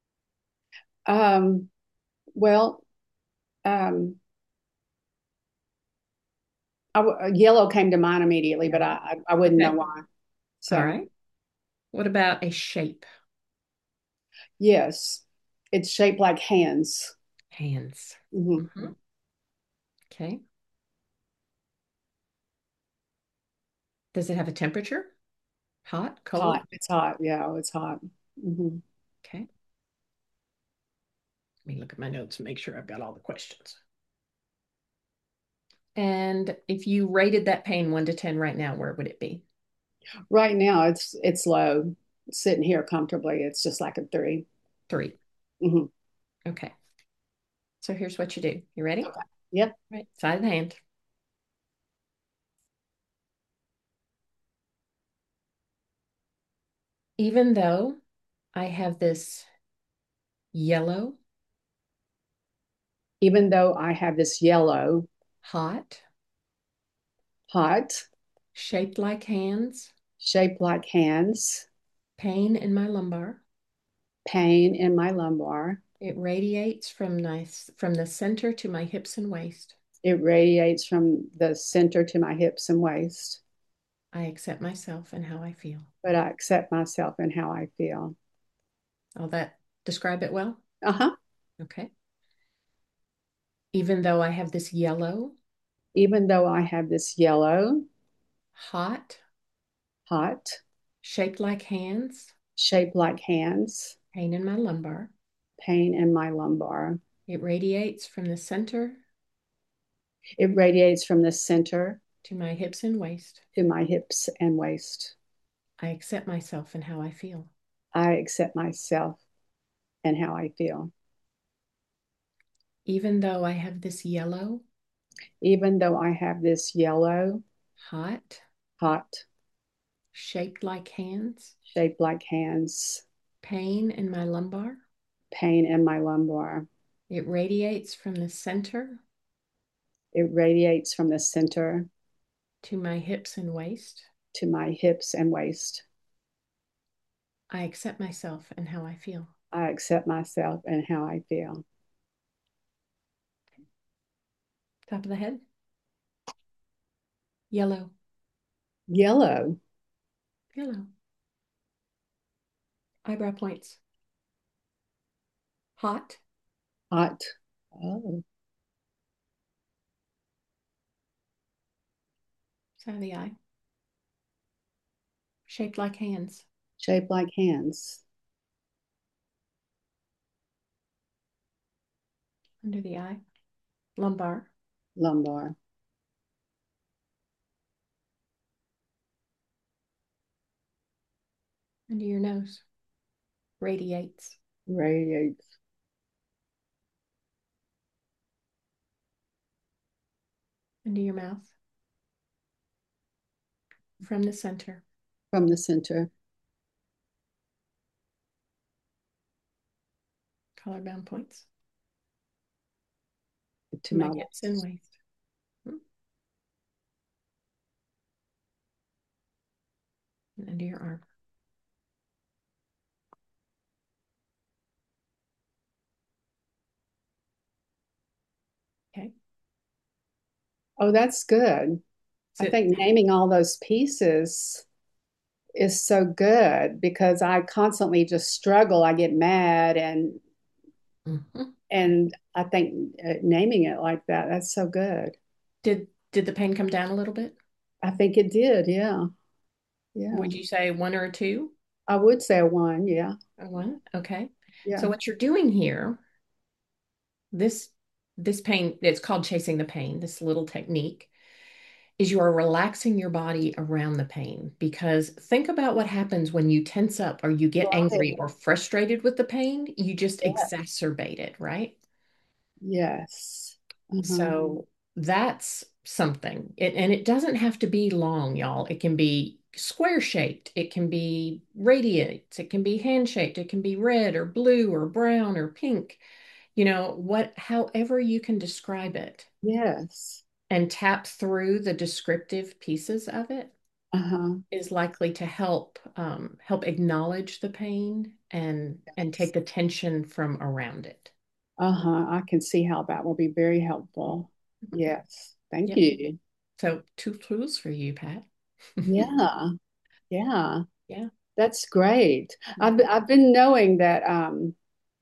Um, well, um, I w yellow came to mind immediately, but I, Yellow. I, I wouldn't know Okay. why. All So, right. What about a shape? yes, it's shaped like hands. Hands. Hmm. Mhm. Okay. Does it have a temperature? Hot, cold? Hot. It's hot. Yeah, it's hot. Hmm. Okay. Let me look at my notes and make sure I've got all the questions. And if you rated that pain one to ten right now, where would it be? Right now, it's it's low. Sitting here comfortably, it's just like a three. Three. Hmm. Okay. So here's what you do. You ready? Okay. Yep. Right. Side of the hand. Even though I have this yellow, Even though I have this yellow, hot, hot, shaped like hands, shaped like hands, pain in my lumbar, pain in my lumbar, it radiates from nice from the center to my hips and waist. it radiates from the center to my hips and waist, I accept myself and how I feel. but I accept myself and how I feel. All that describe it well? Uh-huh. Okay. Even though I have this yellow, Even though I have this yellow, hot, hot, shaped like hands, shaped like hands, pain in my lumbar, pain in my lumbar, it radiates from the center it radiates from the center to my hips and waist. to my hips and waist. I accept myself and how I feel. I accept myself and how I feel. Even though I have this yellow, Even though I have this yellow, hot, hot, shaped like hands, shaped like hands, pain in my lumbar, pain in my lumbar, it radiates from the center it radiates from the center to my hips and waist. to my hips and waist. I accept myself and how I feel. I accept myself and how I feel. Top of the head, yellow, Yellow, yellow. Eyebrow points, hot, hot. Oh, side of the eye, shaped like hands, shaped like hands, under the eye, lumbar, lumbar, under your nose, radiates, radiates, under your mouth, from the center, from the center, collarbone points to to my my hips and waist. waist. Hmm, and under your arm. Okay. Oh, that's good. I So think naming all those pieces is so good because I constantly just struggle. I get mad and mhm. and I think uh, naming it like that, that's so good. Did did the pain come down a little bit? I think it did. Yeah. Yeah. Would you say one or a two? I would say a one. Yeah. A one? Okay. Yeah. So what you're doing here, this this pain, it's called chasing the pain, this little technique, is you are relaxing your body around the pain. Because think about what happens when you tense up or you get Right. angry or frustrated with the pain, you just Yeah. exacerbate it, right? Yes. Uh-huh. So that's something. It, and it doesn't have to be long, y'all. It can be square shaped, it can be radiate, it can be hand shaped, it can be red or blue or brown or pink. You know, what, however you can describe it Yes. and tap through the descriptive pieces of it Uh-huh. is likely to help um, help acknowledge the pain and and take Yes. the tension from around it. Uh-huh. I can see how that will be very helpful. Yes. Thank Yep. you. So two clues for you, Pat. Yeah. Yeah. Yeah. That's great. I've Mhm. I've been knowing that um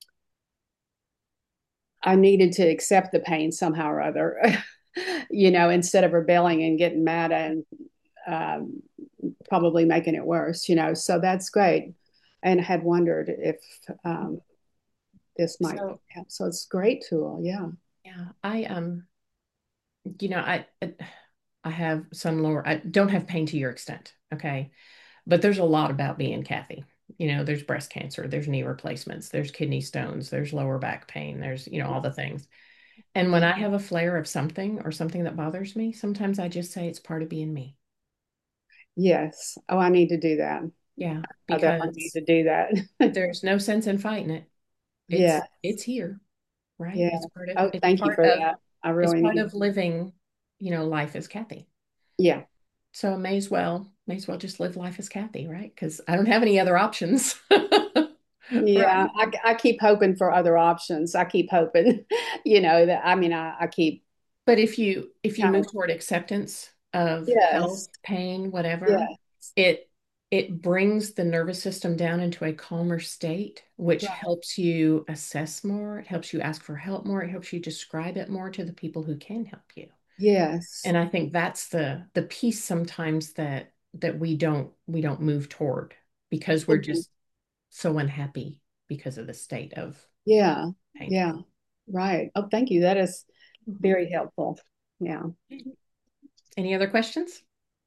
I needed to accept the pain somehow or other, you know, instead of rebelling and getting mad and um, probably making it worse, you know. So that's great. And had wondered if um, this might So help. So it's a great tool. Yeah. yeah, I um, you know, I I have some lower. I don't have pain to your extent, okay, but there's a lot about being Kathy. You know, there's breast cancer, there's knee replacements, there's kidney stones, there's lower back pain, there's you know all the things. And when I have a flare of something or something that bothers me, sometimes I just say it's part of being me. Yes. Oh, I need to do that. Yeah, I definitely need because to do that. there's no sense in fighting it. It's Yeah. it's here, right? Yeah. It's part of Oh, it's thank you part for of that. I it's really part need. of living, you know, life as Kathy. Yeah. So I may as well may as well just live life as Kathy, right? Because I don't have any other options. Yeah, Right. I, I keep hoping for other options. I keep hoping, you know, that I mean, I, I keep But if you if you kind move of, toward acceptance of health, yes, pain, whatever, yes, it it brings the nervous system down into a calmer state, which right, helps you assess more, it helps you ask for help more, it helps you describe it more to the people who can help you. yes. And I think that's the the piece sometimes that that we don't we don't move toward because we're Mhm. just so unhappy because of the state of Yeah, pain. yeah, right. Oh, thank you. That is Mhm. very helpful. Yeah. Any other questions?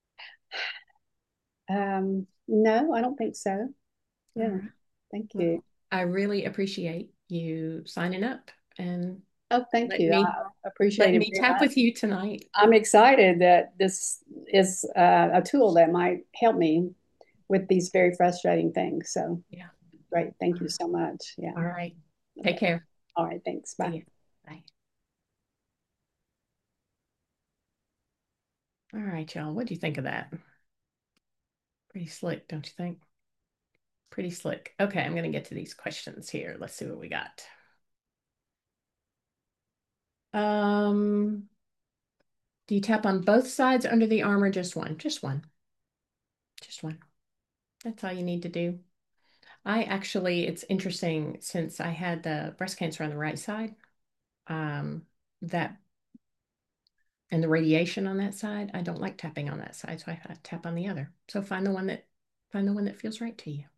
Um, no, I don't think so. All Yeah, right. thank you. Well, I really appreciate you signing up and Oh, thank letting you. me I appreciate letting it me very tap much. with you tonight. I'm excited that this is uh, a tool that might help me with these very frustrating things. So Yeah. great. Thank you so much. Yeah. All right. Take Okay. care. All right. Thanks. See Bye. you. Bye. All right, y'all. What do you think of that? Pretty slick, don't you think? Pretty slick. Okay, I'm going to get to these questions here. Let's see what we got. Um, do you tap on both sides under the arm or just one? Just one. Just one. That's all you need to do. I actually, it's interesting since I had the breast cancer on the right side, um, that and the radiation on that side, I don't like tapping on that side, so I tap on the other. So find the one that find the one that feels right to you.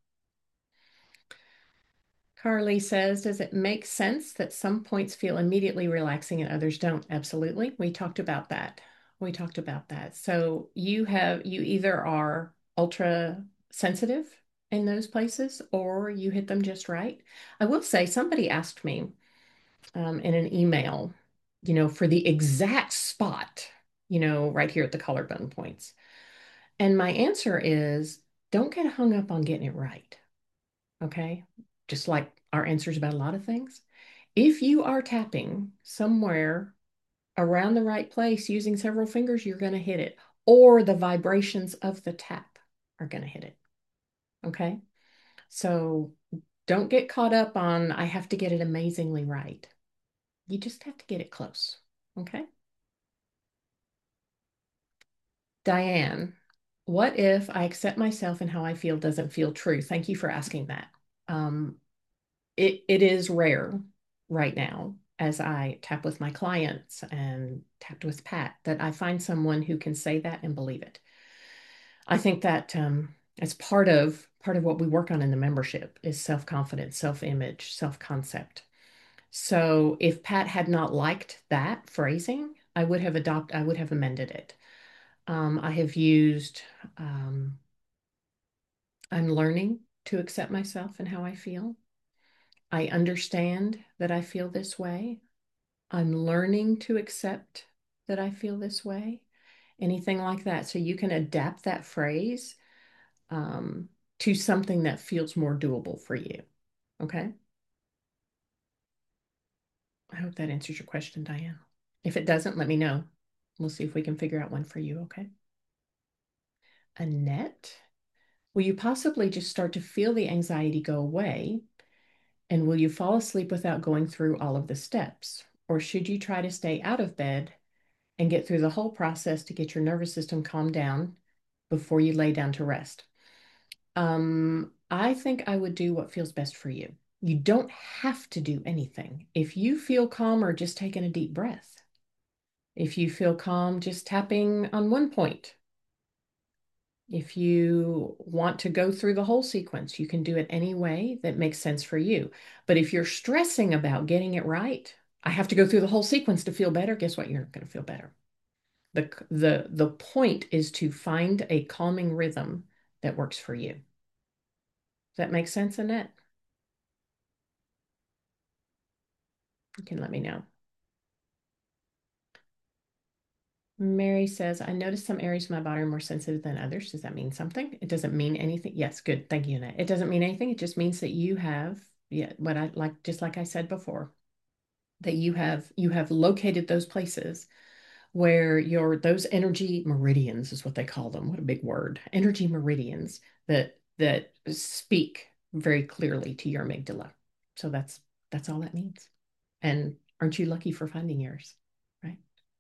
Carly says, does it make sense that some points feel immediately relaxing and others don't? Absolutely. We talked about that. We talked about that. So you have, you either are ultra sensitive in those places or you hit them just right. I will say, somebody asked me um, in an email, you know, for the exact spot, you know, right here at the collarbone points. And my answer is don't get hung up on getting it right. Okay. Just like our answers about a lot of things. If you are tapping somewhere around the right place using several fingers, you're going to hit it, or the vibrations of the tap are going to hit it. Okay. So don't get caught up on, I have to get it amazingly right. You just have to get it close. Okay. Diane, what if I accept myself and how I feel doesn't feel true? Thank you for asking that. Um, it, it is rare right now as I tap with my clients and tapped with Pat that I find someone who can say that and believe it. I think that um, it's part of part of what we work on in the membership is self-confidence, self-image, self-concept. So if Pat had not liked that phrasing, I would have adopted, I would have amended it. Um, I have used, um, I'm learning to accept myself and how I feel. I understand that I feel this way. I'm learning to accept that I feel this way. Anything like that. So you can adapt that phrase um, to something that feels more doable for you. Okay. I hope that answers your question, Diane. If it doesn't, let me know. We'll see if we can figure out one for you. Okay. Annette, will you possibly just start to feel the anxiety go away? And will you fall asleep without going through all of the steps? Or should you try to stay out of bed and get through the whole process to get your nervous system calmed down before you lay down to rest? Um, I think I would do what feels best for you. You don't have to do anything. If you feel calmer, just taking a deep breath. If you feel calm, just tapping on one point. If you want to go through the whole sequence, you can do it any way that makes sense for you. But if you're stressing about getting it right, I have to go through the whole sequence to feel better. Guess what? You're not going to feel better. The, the, the point is to find a calming rhythm that works for you. Does that make sense, Annette? You can let me know. Mary says, I noticed some areas of my body are more sensitive than others. Does that mean something? It doesn't mean anything. Yes, good. Thank you, Annette. It doesn't mean anything. It just means that you have, yeah, what I like, just like I said before, that you have you have located those places where your those energy meridians is what they call them. What a big word. Energy meridians that that speak very clearly to your amygdala. So that's that's all that means. And aren't you lucky for finding yours? Right?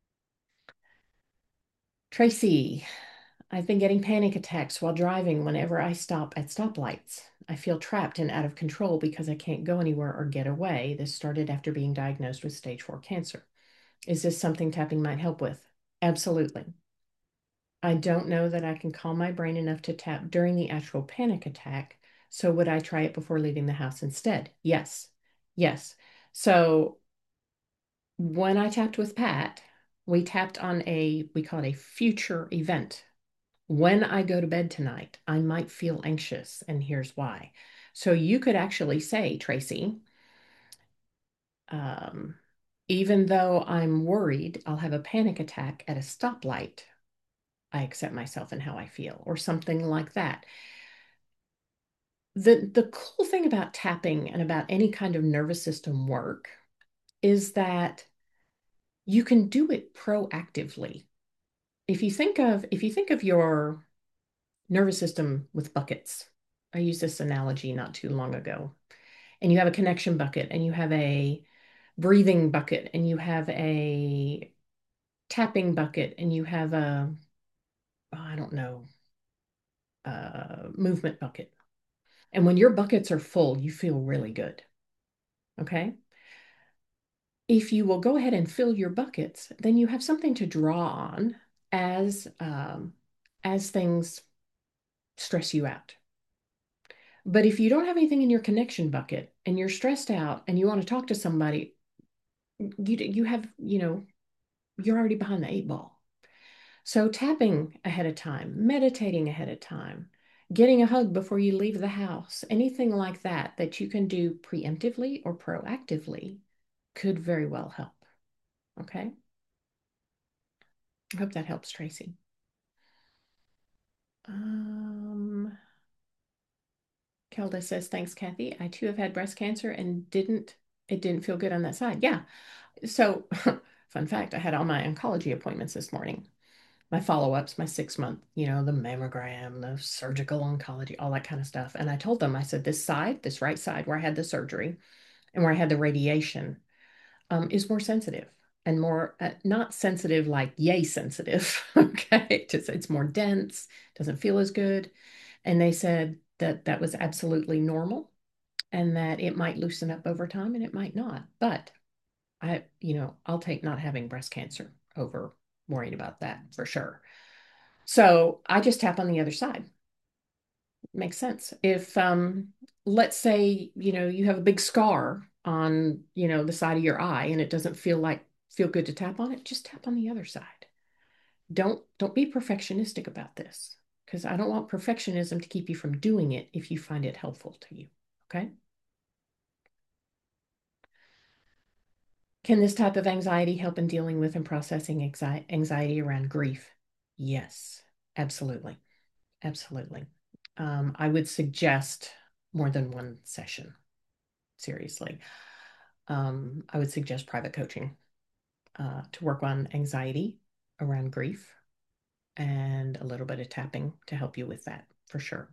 Tracy, I've been getting panic attacks while driving whenever I stop at stoplights. I feel trapped and out of control because I can't go anywhere or get away. This started after being diagnosed with stage four cancer. Is this something tapping might help with? Absolutely. I don't know that I can calm my brain enough to tap during the actual panic attack. So would I try it before leaving the house instead? Yes. Yes. So when I tapped with Pat, we tapped on a, we call it a future event. When I go to bed tonight, I might feel anxious, and here's why. So you could actually say, Tracy, um, even though I'm worried I'll have a panic attack at a stoplight, I accept myself and how I feel, or something like that. The, the cool thing about tapping and about any kind of nervous system work is that you can do it proactively. If you think of if you think of your nervous system with buckets, I used this analogy not too long ago, and you have a connection bucket, and you have a breathing bucket, and you have a tapping bucket, and you have a, oh, I don't know, a movement bucket. And when your buckets are full, you feel really good. Okay. If you will go ahead and fill your buckets, then you have something to draw on as um, as things stress you out. But if you don't have anything in your connection bucket and you're stressed out and you want to talk to somebody, you you have, you know, you're already behind the eight ball. So tapping ahead of time, meditating ahead of time, getting a hug before you leave the house, anything like that that you can do preemptively or proactively could very well help. Okay. I hope that helps, Tracy. Um, Kelda says, thanks, Kathy. I too have had breast cancer and didn't It didn't feel good on that side. Yeah. So, fun fact, I had all my oncology appointments this morning. My follow-ups, my six month, you know, the mammogram, the surgical oncology, all that kind of stuff. And I told them, I said, this side, this right side where I had the surgery and where I had the radiation, um, is more sensitive and more uh, not sensitive like yay sensitive. Okay. It just, it's more dense, doesn't feel as good. And they said that that was absolutely normal and that it might loosen up over time and it might not. But I, you know, I'll take not having breast cancer over worrying about that for sure. So I just tap on the other side. Makes sense. If um let's say, you know, you have a big scar on, you know, the side of your eye and it doesn't feel like feel good to tap on it, just tap on the other side. Don't don't be perfectionistic about this because I don't want perfectionism to keep you from doing it if you find it helpful to you. Okay? Can this type of anxiety help in dealing with and processing anxi- anxiety around grief? Yes, absolutely. Absolutely. Um, I would suggest more than one session, seriously. Um, I would suggest private coaching uh, to work on anxiety around grief and a little bit of tapping to help you with that for sure.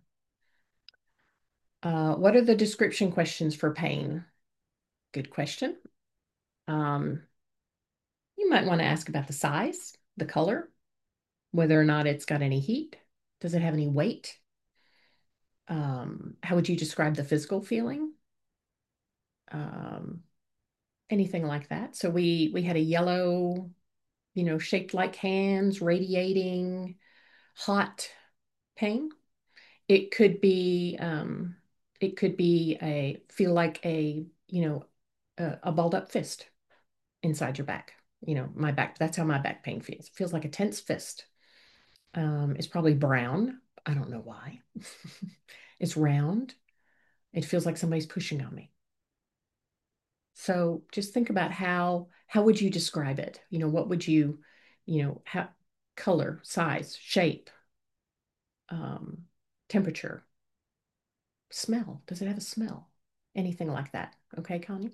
Uh, what are the description questions for pain? Good question. Um, you might want to ask about the size, the color, whether or not it's got any heat. Does it have any weight? Um, how would you describe the physical feeling? Um, anything like that. So we we had a yellow, you know, shaped like hands, radiating, hot pain. It could be um, it could be a feel like a, you know, a, a balled up fist inside your back. You know, my back, that's how my back pain feels. It feels like a tense fist. Um, it's probably brown. I don't know why. It's round. It feels like somebody's pushing on me. So just think about how how would you describe it? You know, what would you, you know, how color, size, shape, um, temperature, smell. Does it have a smell? Anything like that. Okay, Connie?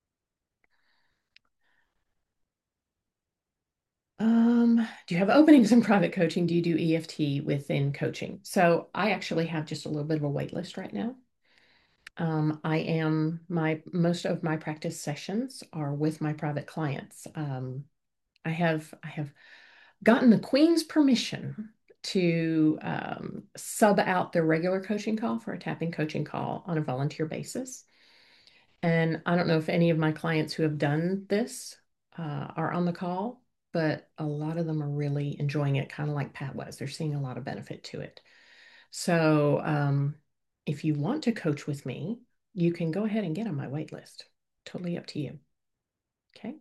Um, do you have openings in private coaching? Do you do E F T within coaching? So I actually have just a little bit of a wait list right now. Um, I am my most of my practice sessions are with my private clients. Um, I have I have gotten the Queen's permission to um, sub out their regular coaching call for a tapping coaching call on a volunteer basis. And I don't know if any of my clients who have done this uh, are on the call, but a lot of them are really enjoying it, kind of like Pat was. They're seeing a lot of benefit to it. So um, if you want to coach with me, you can go ahead and get on my wait list. Totally up to you. Okay.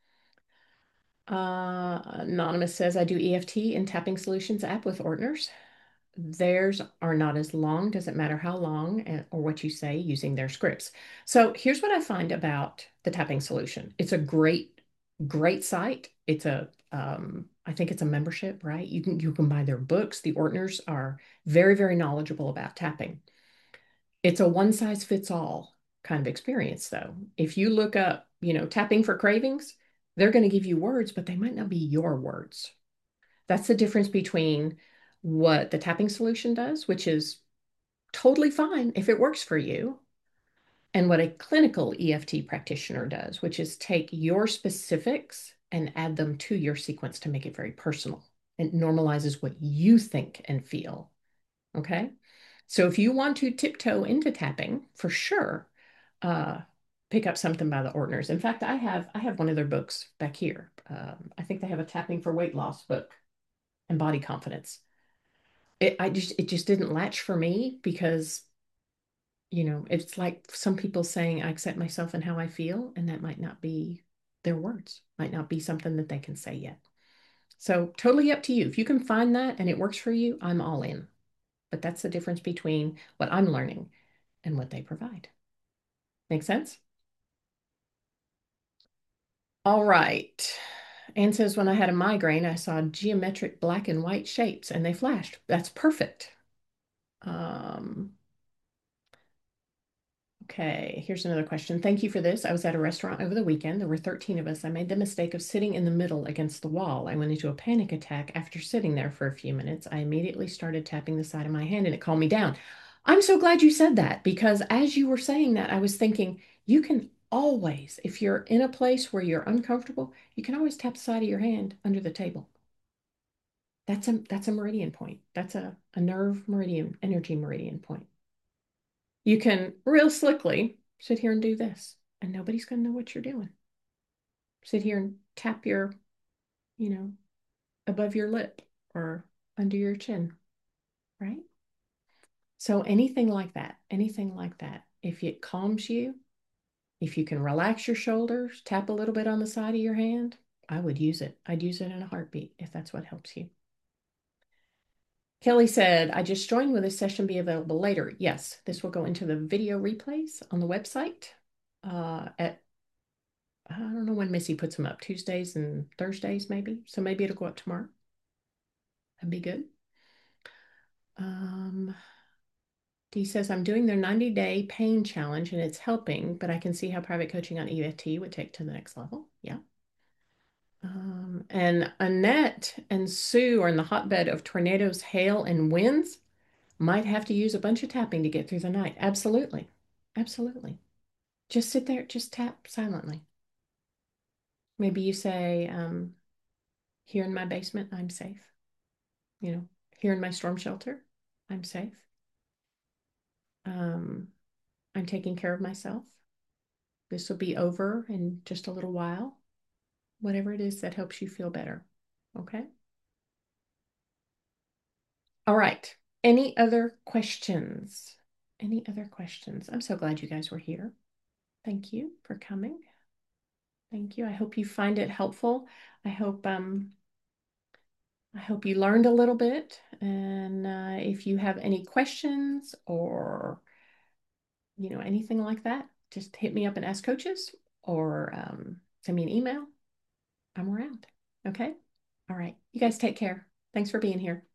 Uh, Anonymous says, I do E F T and Tapping Solutions app with Ortners. Theirs are not as long, doesn't matter how long and, or what you say using their scripts. So here's what I find about the Tapping Solution. It's a great, great site. It's a, um, I think it's a membership, right? You can you can buy their books. The Ortners are very, very knowledgeable about tapping. It's a one size fits all kind of experience, though. If you look up, you know, tapping for cravings, they're going to give you words, but they might not be your words. That's the difference between what the tapping solution does, which is totally fine if it works for you, and what a clinical E F T practitioner does, which is take your specifics and add them to your sequence to make it very personal. It normalizes what you think and feel. Okay. So if you want to tiptoe into tapping, for sure, uh, pick up something by the Ortners. In fact, I have I have one of their books back here. Um, I think they have a tapping for weight loss book and body confidence. It I just it just didn't latch for me because, you know, it's like some people saying I accept myself and how I feel, and that might not be their words, might not be something that they can say yet. So totally up to you. If you can find that and it works for you, I'm all in. But that's the difference between what I'm learning and what they provide. Make sense? All right. Anne says, when I had a migraine, I saw geometric black and white shapes and they flashed. That's perfect. Um, Okay, here's another question. Thank you for this. I was at a restaurant over the weekend. There were thirteen of us. I made the mistake of sitting in the middle against the wall. I went into a panic attack after sitting there for a few minutes. I immediately started tapping the side of my hand and it calmed me down. I'm so glad you said that because as you were saying that, I was thinking you can always, if you're in a place where you're uncomfortable, you can always tap the side of your hand under the table. That's a that's a meridian point. That's a, a nerve meridian, energy meridian point. You can real slickly sit here and do this, and nobody's going to know what you're doing. Sit here and tap your, you know, above your lip or under your chin, right? So anything like that, anything like that, if it calms you, if you can relax your shoulders, tap a little bit on the side of your hand, I would use it. I'd use it in a heartbeat if that's what helps you. Kelly said, I just joined. Will this session be available later? Yes, this will go into the video replays on the website uh, at I don't know when Missy puts them up, Tuesdays and Thursdays, maybe. So maybe it'll go up tomorrow. That'd be good. Um, Dee says, I'm doing their ninety day pain challenge and it's helping, but I can see how private coaching on E F T would take to the next level. Yeah. Um, and Annette and Sue are in the hotbed of tornadoes, hail, and winds. Might have to use a bunch of tapping to get through the night. Absolutely. Absolutely. Just sit there, just tap silently. Maybe you say, um, here in my basement, I'm safe. You know, here in my storm shelter, I'm safe. Um, I'm taking care of myself. This will be over in just a little while. Whatever it is that helps you feel better. Okay. All right. Any other questions? Any other questions? I'm so glad you guys were here. Thank you for coming. Thank you. I hope you find it helpful. I hope um I hope you learned a little bit. And uh, if you have any questions or you know, anything like that, just hit me up and ask coaches or um, send me an email. I'm around. Okay. All right. You guys take care. Thanks for being here.